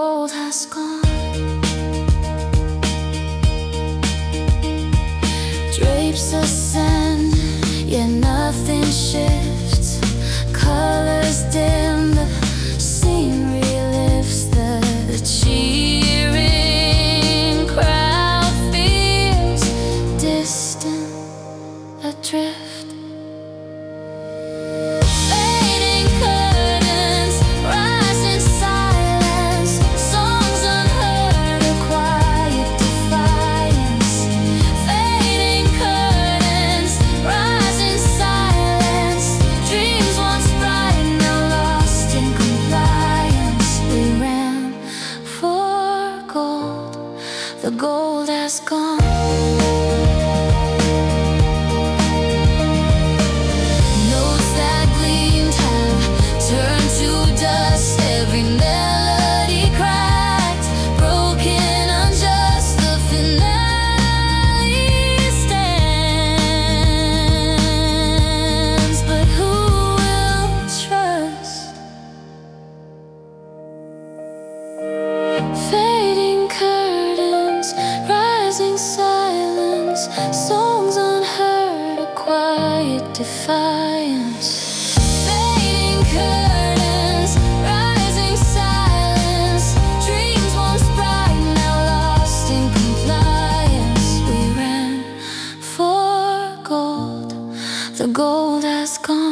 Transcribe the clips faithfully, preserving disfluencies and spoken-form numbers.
gold has gone. Drapes ascend, yet nothing shifts. Colors dim, the scenery lifts. The cheering crowd feels distant, adrift. The gold has gone. Notes that gleamed have turned to dust. Every melody cracked, broken, unjust. The finale stands, but who will trust? Fading curtains, rising silence, songs unheard, a quiet defiance. Fading curtains, rising silence, dreams once bright, now lost in compliance. We ran for gold, the gold has gone.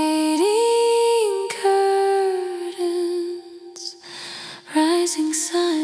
Rising sun.